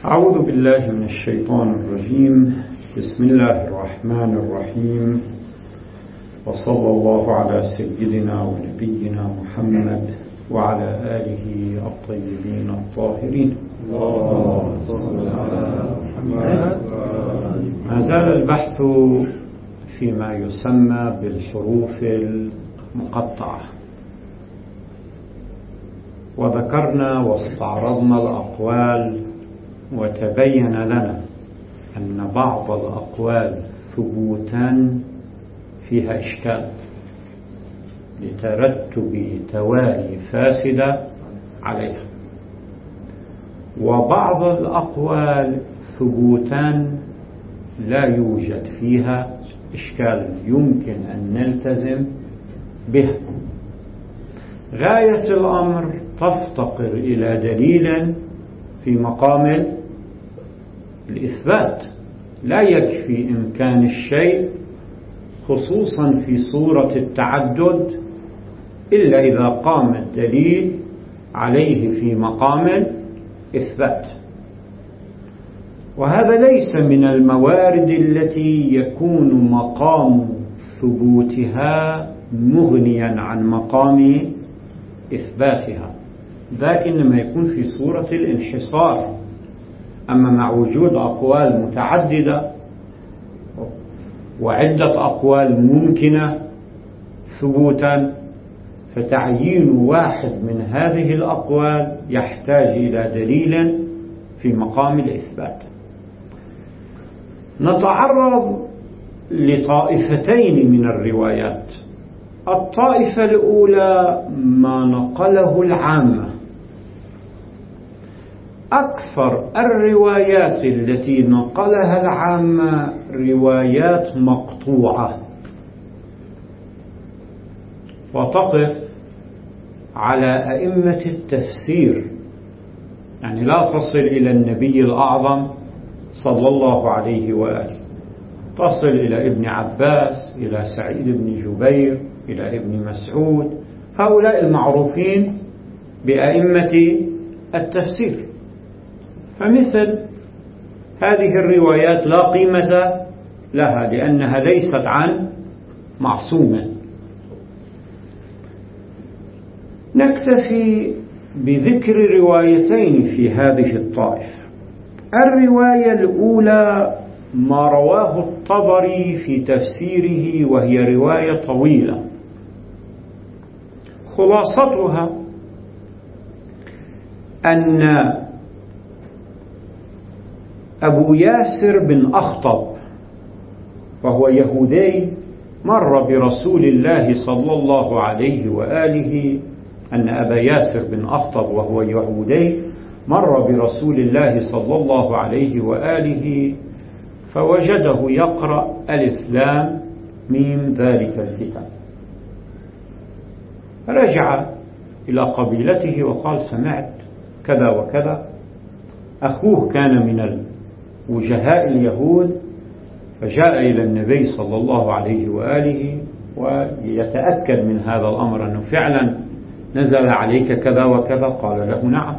أعوذ بالله من الشيطان الرجيم. بسم الله الرحمن الرحيم، وصلى الله على سيدنا ونبينا محمد وعلى آله الطيبين الطاهرين. ما زال البحث فيما يسمى بالحروف المقطعة، وذكرنا واستعرضنا الأقوال، وتبين لنا أن بعض الأقوال ثبوتا فيها إشكال لترتب توالي فاسدة عليها، وبعض الأقوال ثبوتا لا يوجد فيها إشكال يمكن أن نلتزم به. غاية الأمر تفتقر إلى دليل في مقام الإثبات. لا يكفي إمكان الشيء خصوصا في صورة التعدد إلا إذا قام الدليل عليه في مقام الإثبات، وهذا ليس من الموارد التي يكون مقام ثبوتها مغنيا عن مقام إثباتها، لكن لما يكون في صورة الانحصار. أما مع وجود أقوال متعددة وعدة أقوال ممكنة ثبوتا، فتعيين واحد من هذه الأقوال يحتاج إلى دليل في مقام الإثبات. نتعرض لطائفتين من الروايات. الطائفة الأولى ما نقله العامة. أكثر الروايات التي نقلها العامة روايات مقطوعة، وتقف على أئمة التفسير، يعني لا تصل إلى النبي الأعظم صلى الله عليه وآله، تصل إلى ابن عباس، إلى سعيد بن جبير، إلى ابن مسعود، هؤلاء المعروفين بأئمة التفسير. فمثل هذه الروايات لا قيمة لها لأنها ليست عن معصومة. نكتفي بذكر روايتين في هذه الطائفة. الرواية الأولى ما رواه الطبري في تفسيره، وهي رواية طويلة، خلاصتها أن أبو ياسر بن أخطب وهو يهودي مر برسول الله صلى الله عليه وآله، أن أبا ياسر بن أخطب وهو يهودي مر برسول الله صلى الله عليه وآله فوجده يقرأ ألف لام ميم ذلك الكتاب. رجع إلى قبيلته وقال: سمعت كذا وكذا. أخوه كان من وجهاء اليهود، فجاء إلى النبي صلى الله عليه وآله ويتأكد من هذا الأمر، أنه فعلا نزل عليك كذا وكذا. قال له: نعم.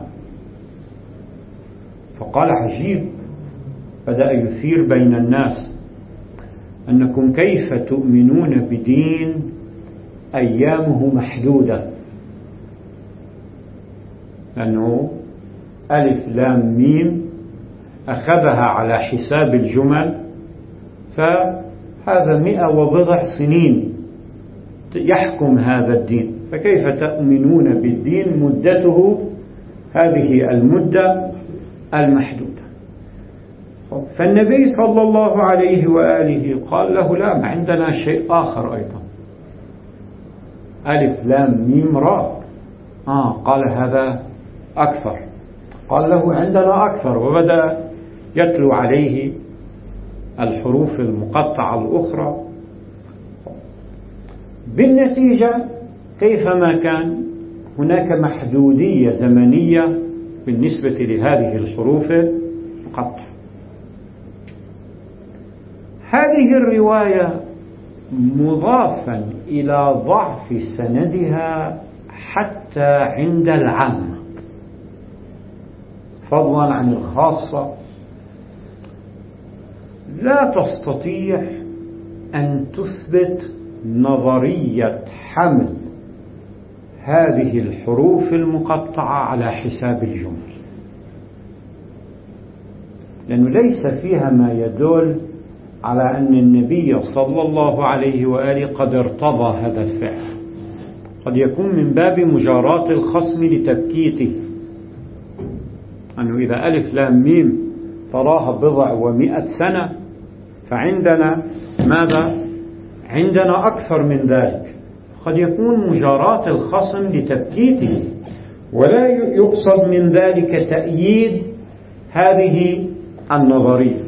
فقال: عجيب. بدأ يثير بين الناس أنكم كيف تؤمنون بدين أيامه محدودة، لأنه ألف لام ميم أخذها على حساب الجمل، فهذا 100 سنين يحكم هذا الدين، فكيف تؤمنون بالدين مدته هذه المدة المحدودة؟ فالنبي صلى الله عليه وآله قال له: لا، ما عندنا شيء آخر أيضا، ألف لام ميم راء. قال: هذا أكثر. قال له: عندنا أكثر. وبدأ يتلو عليه الحروف المقطعة الأخرى. بالنتيجة كيفما كان هناك محدودية زمنية بالنسبة لهذه الحروف المقطعة. هذه الرواية مضافا إلى ضعف سندها حتى عند العامة، فضلا عن الخاصة، لا تستطيع أن تثبت نظرية حمل هذه الحروف المقطعة على حساب الجمل، لأنه ليس فيها ما يدل على أن النبي صلى الله عليه وآله قد ارتضى هذا الفعل. قد يكون من باب مجاراة الخصم لتبكيته، أنه إذا ألف لام ميم تراها بضع ومئة سنة، فعندنا ماذا؟ عندنا أكثر من ذلك. قد يكون مجاراة الخصم لتبكيته، ولا يقصد من ذلك تأييد هذه النظرية،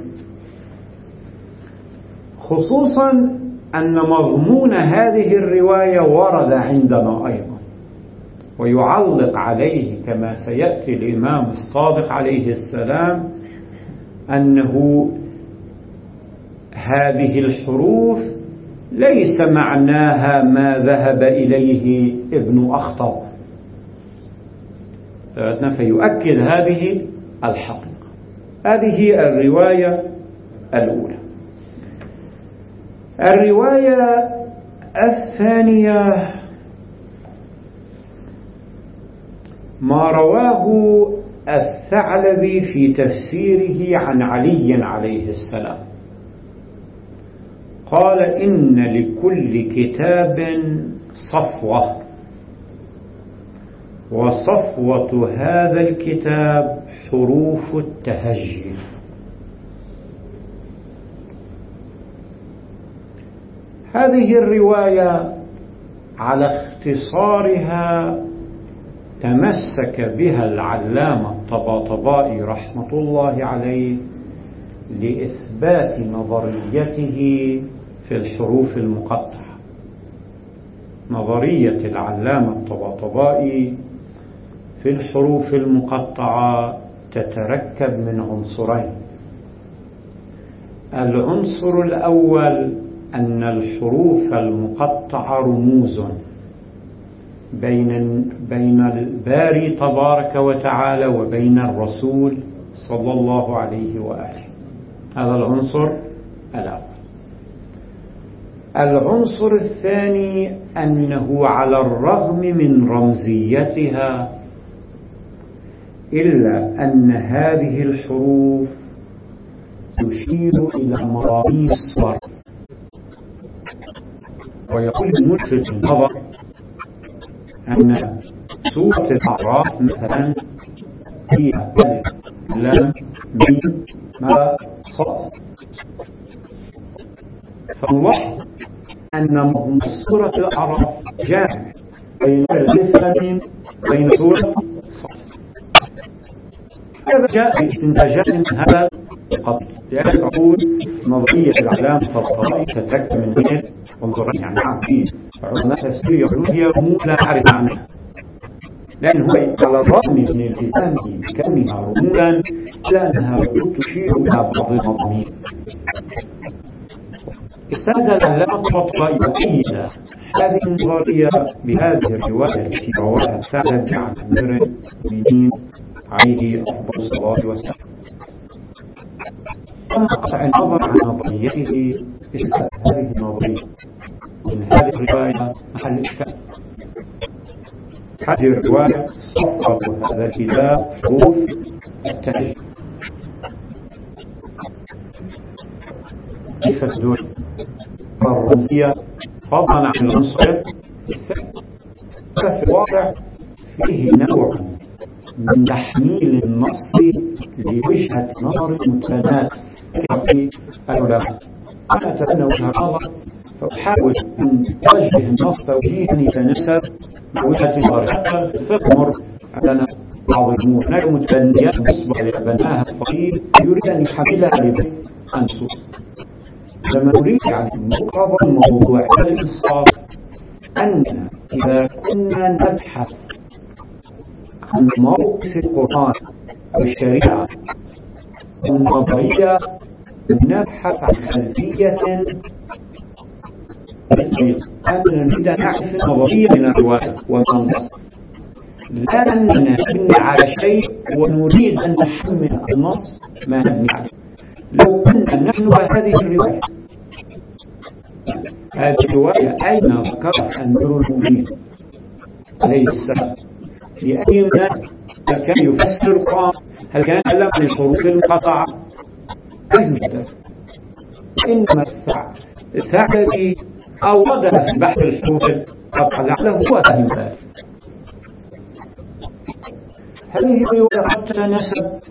خصوصا أن مضمون هذه الرواية ورد عندنا أيضا، ويعلق عليه كما سيأتي الإمام الصادق عليه السلام أنه هذه الحروف ليس معناها ما ذهب إليه ابن أخطب، فيؤكد هذه الحقيقة. هذه الرواية الأولى. الرواية الثانية ما رواه الثعلبي في تفسيره عن علي عليه السلام، قال: إن لكل كتاب صفوة، وصفوة هذا الكتاب حروف التهجي. هذه الرواية على اختصارها تمسك بها العلامة الطباطبائي رحمة الله عليه لإثبات نظريته في الحروف المقطعة. نظرية العلامة الطباطبائي في الحروف المقطعة تتركب من عنصرين. العنصر الأول أن الحروف المقطعة رموز بين الباري تبارك وتعالى وبين الرسول صلى الله عليه وآله. هذا العنصر الأول. العنصر الثاني أنه على الرغم من رمزيتها إلا أن هذه الحروف تشير إلى مرامي الصور. ويقول الملفت النظر أن سورة الأعراف مثلا فيها ألف لام ميم ما صاد، فنلاحظ أن مضمون سورة الأعراف جامع بين الألف والميم بين سورة صاد. هذا جاء باستنتاجات من هذا القبيل، لذلك أقول نظرية العلامة الطباطبائي تتركب من غير عنصرين، يعني عقيد علماء تفسير يقولون هي رموز لا نعرف عنها، لأن هو على الرغم من التزامه بكونها رموزا إلا أنها تشير إلى بعض المضامين. استند العلامة الطباطبائي يؤيد هذه النظرية بهذه الرواية التي رواها الثعلبي عن أمير المؤمنين عليه أفضل الصلاة والسلام. ثم قطع النظر عن نظريته إثبات هذه النظرية من هذه الرواية محل إشكال. هذه الرواية صفت هذا الكتاب حروف التهجي. كيف تدور الرمزية فضلا عن العنصر الثاني؟ ففي الواقع فيه نوع من تحميل النص لوجهة نظر متناقضة في العلماء. أنا أتبنى وجهة نظر فأحاول أن أوجه النص توجيها يتناسب مع وجهة نظري. حتى تمر علينا بعض الأمور، هناك متبنيات مصبح لأبنائها الصغير يريد أن يحملها لبيت النصوص. لما نريد يعني مقابل الموضوع على الإنصاف أن إذا كنا نبحث عن موقف القرآن أو الشريعة أو النظرية، نبحث عن خلفية أن نريد أن نعرف النظرية من الرواية والنص. لا أننا نبني على شيء ونريد أن نحمل النص ما نبني عليه. لو كنا نحن هذه الرواية أين ذكر أمير المؤمنين عليه السلام في أي مناسبة؟ هل كان يفسر القرآن؟ هل كان يتكلم عن الحروف المقطعة؟ لا يوجد. إنما الثعلبي أوردها في بحث الحروف المقطعة لعله هو فهم ذلك. هذه الرواية حتى نسب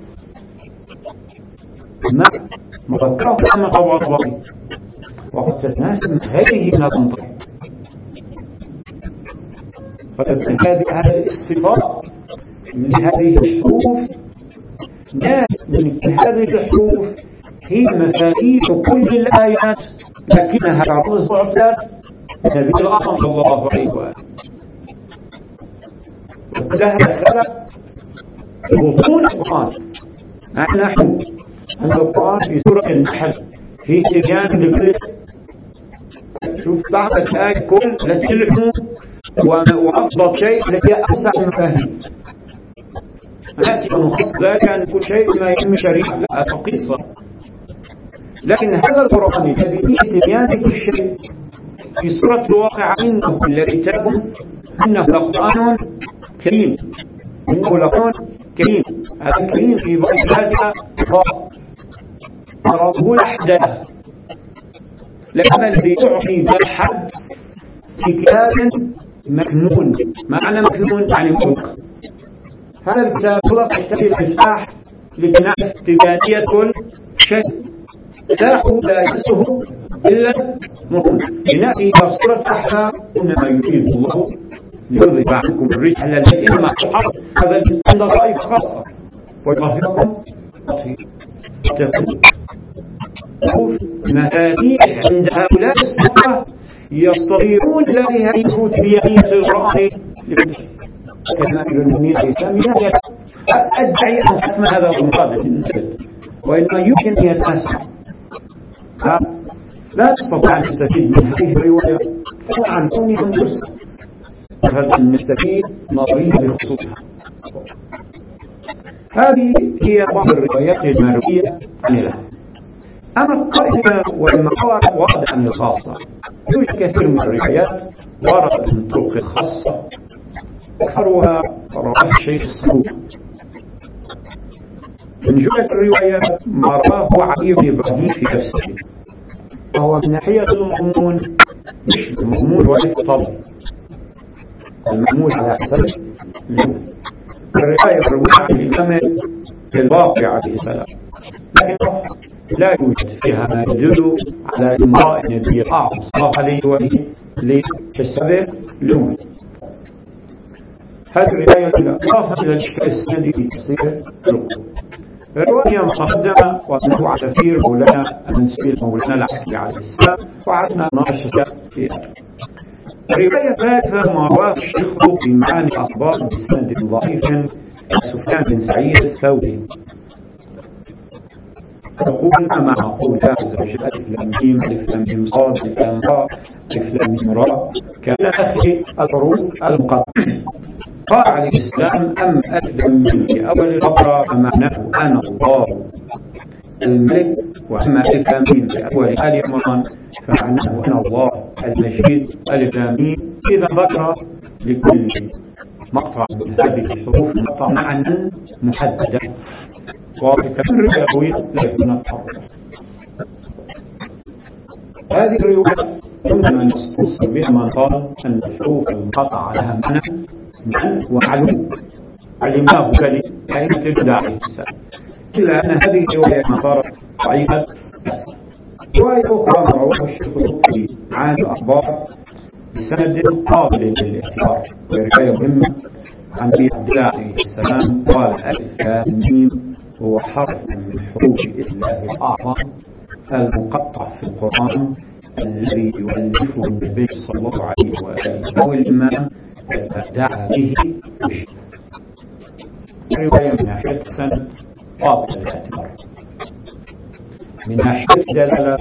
ما مفكرة كما طبع طبعي وقد تتناسب هذه لا تنطق. فتبقى هذه الصفات من هذه الحروف ناس من هذه الحروف هي مفاتيح كل الآيات، لكنها تعرض معتاد نبي الأعظم صلى الله عليه وآله. وكذا خلق بطون القرآن. نحن عند القرآن في سورة النحل في تبيان لكل شوف بعض الآية كل التي العموم وأفضل شيء التي أوسع المفاهيم. نأتي ونخص ذلك عن كل شيء ما يهم شريعة لا تقيصة. لكن هذا القرآن الذي فيه تبيان كل شيء في سورة الواقع إنه لكتاب إنه لقرآن كريم، إنه لقرآن كريم. هذا كريم في بعض ذاتها ربه الأحداث لما الذي تعطي بالحد كتاب مكنون. معنى مكنون يعني مغلق. هذا الكتاب مغلق يحتوي المفتاح لبناء تبانية كل شيء. مفتاحه لا يمسه إلا مكنون. بناء بصورة أحلى إنما يريد الله ليذهب عنكم الرجس الذي إنما تحط هذا عند رأي خاصة ويطهركم تطهيرا. مفاتيح عند هؤلاء الصفة يستطيعون لها يفوت بيمينة القرآن كما المؤمنين الإسلام أدعي أن حتم هذا المقابل وإنما يمكن أن يتأثر. لا تستطيع أن تستفيد من هذه الرواية عن كونهم جزء هذا المستفيد نظرية بخصوصها. هذه هي بعض الروايات المروية عن الله. أما القائمة والمقالة واضحة من الخاصة. يوجد كثير من الروايات وردت من طرق خاصة أكثرها رواه الشيخ الصدوق. من جملة الروايات ما رواه علي بن إبراهيم في تفسيره، فهو من ناحية المضمون مش المضمون وليس طبعا المضمون على حسب الرواية الروية عن الإمام الباقر عليه السلام، لكن لا يوجد فيها ما يدل على إمضاء النبي الأعظم صلى الله عليه وآله للسبب لون. هذه الرواية إضافة إلى الإشكال السندي في تفسير الرواية مقدمة وأنه على تفسير مولانا المنسوبي مولانا العسكري عليه السلام وعدنا نناقش فيها. الرواية الثالثة ما رواه الشيخ في معاني الأخبار بسند ضعيف سفيان بن سعيد الثوري تقول مع قول عز وجل ألف لام ميم ألف لام ميم صاد ألف لام راء ألف لام ميم راء كان أخي الحروف المقطعة. قال عليه السلام أم أسلم في أول البقرة فمعناه أنا الله الملك، وأما ألف لام ميم في أول آل عمران فمعناه أنا الله المجيد ألف لام ميم. إذا ذكر لكل مقطع من هذه الحروف مقطع معنى محددة وكثير الرواية لا يكون الحرف. هذه الرواية يمكن أن يستوصف بها من قال أن الحروف المقطعة لها معنى ومعلوم علمناه كلمة الهدى عليه السلام، إلا أن هذه الرواية صارت ضعيفة. رواية أخرى رواه الشيخ الصدوق عن الأخبار بسند قابل للاعتبار ورواية مهمة عن أبي عبد الله عليه السلام قال ألف لام ميم هو حرف من حروف الله الأعظم المقطع في القرآن الذي يؤلفه النبي صلى الله عليه وآله أو الإمام دعا به رواية من ناحية السند قابل للاعتبار. من ناحية الدلالة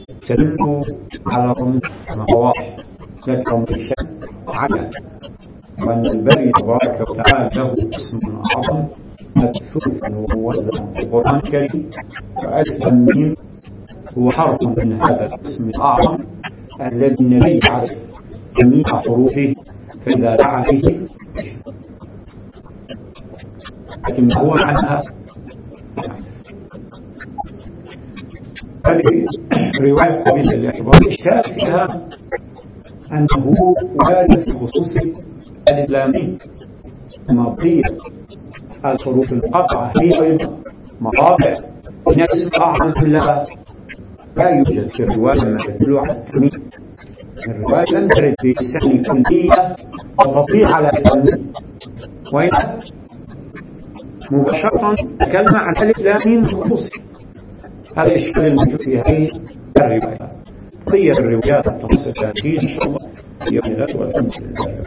تدل على رمز مواضح لكن رمز الشك على وأن الباري تبارك وتعالى له اسم أعظم مبثوث وموزع في القرآن الكريم، وألف ميم هو حرف من هذا الاسم الأعظم الذي النبي يعرف جميع حروفه، فإذا دعا به لكن هو عنها. هذه رواية قابلة للاعتبار. الإشكال فيها أنه وارد في خصوص الإسلامي، بقية الحروف المقطعة هي أيضا مقاطع من اسم أعظم لا يوجد في الرواية ما يدل على التمييز. الرواية لم ترد بلسان كلية وتطبيق على التمييز، وإن مباشرة تكلم عن الإسلامي الخصوصي. هذا الإشكال الموجود في هذه الرواية. بقية الروايات تنص التأكيد إن شاء الله في يوم ذات، والحمد لله.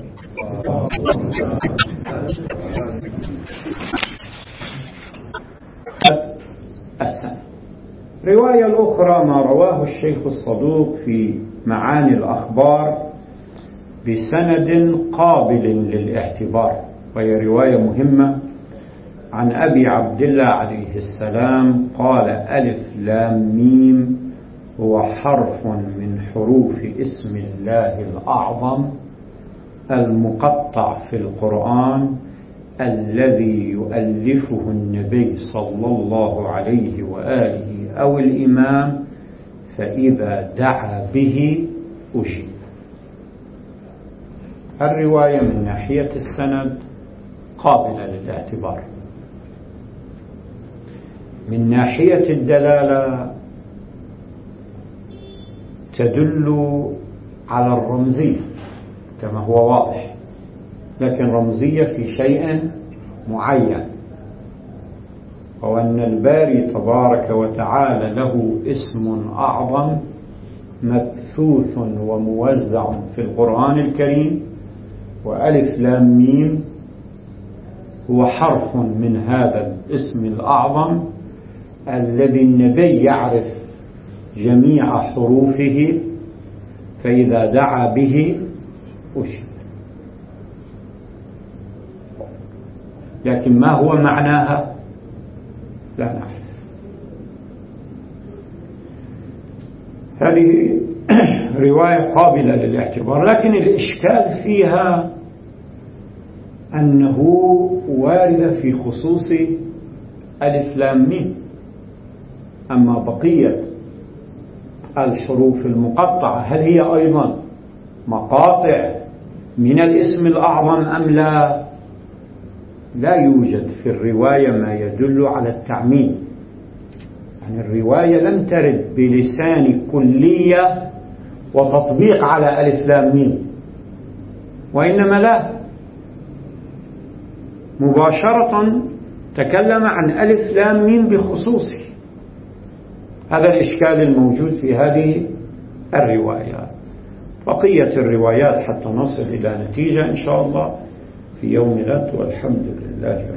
السنة. رواية الأخرى ما رواه الشيخ الصدوق في معاني الأخبار بسند قابل للاعتبار، وهي رواية مهمة عن أبي عبد الله عليه السلام قال: ألف لام ميم هو حرف من حروف اسم الله الأعظم المقطع في القرآن الذي يؤلفه النبي صلى الله عليه وآله أو الإمام، فإذا دعا به أجيب. الرواية من ناحية السند قابلة للاعتبار. من ناحية الدلالة تدل على الرمزية كما هو واضح، لكن رمزية في شيء معين، هو أن الباري تبارك وتعالى له اسم أعظم مبثوث وموزع في القرآن الكريم، وألف لام ميم هو حرف من هذا الاسم الأعظم الذي النبي يعرف جميع حروفه، فإذا دعا به أجيب. لكن ما هو معناها لا نعرف. هذه رواية قابلة للاعتبار، لكن الإشكال فيها أنه وارد في خصوص ألف لام ميم، أما بقية الحروف المقطعة هل هي أيضا مقاطع من الاسم الأعظم أم لا؟ لا يوجد في الرواية ما يدل على التعميم. يعني الرواية لم ترد بلسان كلية وتطبيق على ألف لام ميم، وإنما لا، مباشرة تكلم عن ألف لام ميم بخصوصه. هذا الإشكال الموجود في هذه الروايات. بقية الروايات حتى نصل إلى نتيجة إن شاء الله في يوم غد، والحمد لله.